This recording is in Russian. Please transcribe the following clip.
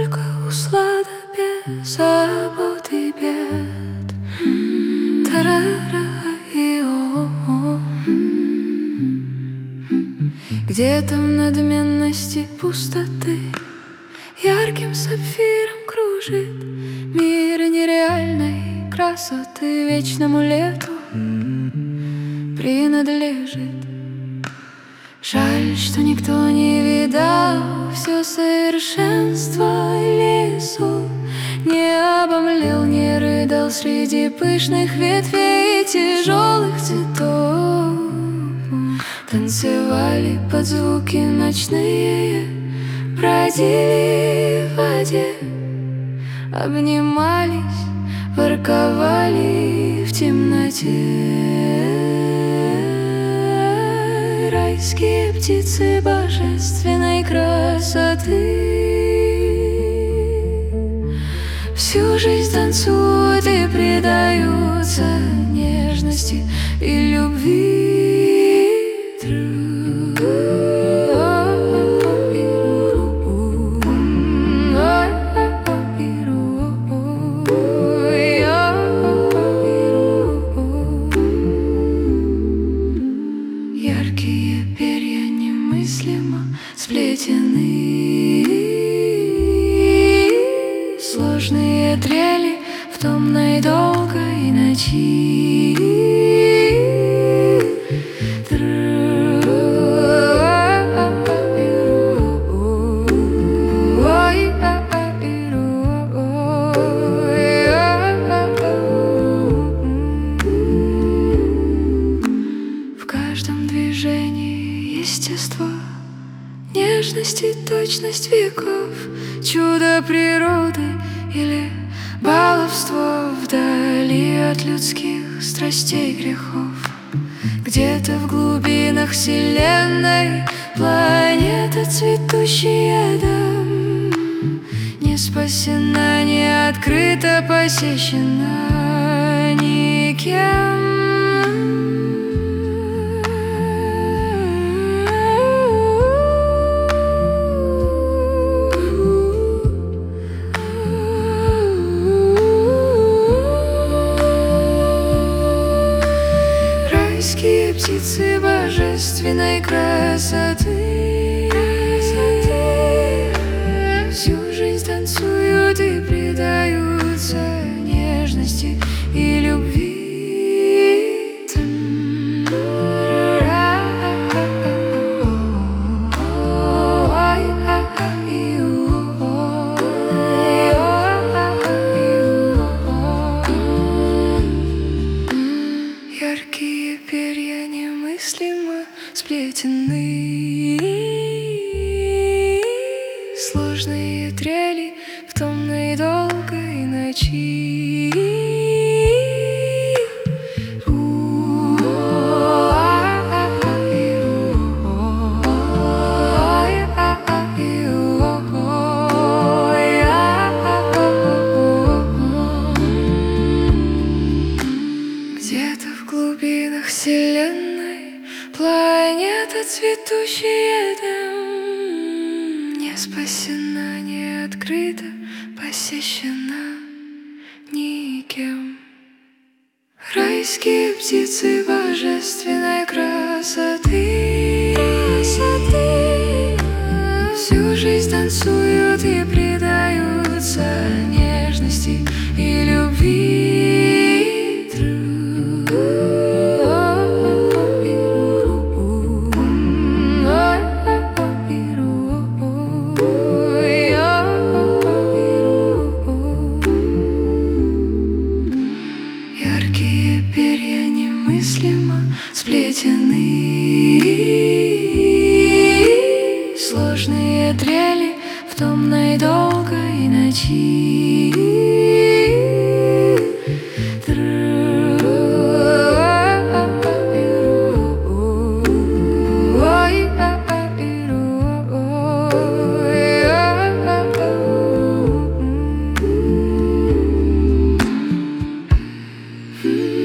только услада без забот и бед. Тарара-и-о. Где-то в надменности пустоты ярким сапфиром кружит мир нереальной красоты, вечному лету принадлежит. Жаль, что никто не видал все совершенство лесу, не обомлел, не рыдал среди пышных ветвей и тяжелых цветов. Танцевали под звуки ночные, бродили в воде, обнимались, ворковали в темноте. Райские птицы божественной красоты всю жизнь танцуют и предаются нежности и любви. Яркие перья немыслимо сплетены, сложные трели в томной долгой ночи. Естество, нежность и точность веков, чудо природы или баловство вдали от людских страстей грехов. Где-то в глубинах вселенной планета, цветущая ядом, не спасена, не открыта, посещена никем. Райские птицы божественной красоты всю жизнь танцуют и предаются нежности и любви. Яркие перья немыслимо сплетены, сложные трели в томной долгой ночи. Где-то в глубинах вселенной планета, цветущая ядом, не спасена, не открыта, посещена никем. Райские птицы божественной красоты всю жизнь танцуют и предаются нежности и любви. Яркие перья немыслимо сплетены, сложные трели в томной долгой ночи. Mm-hmm.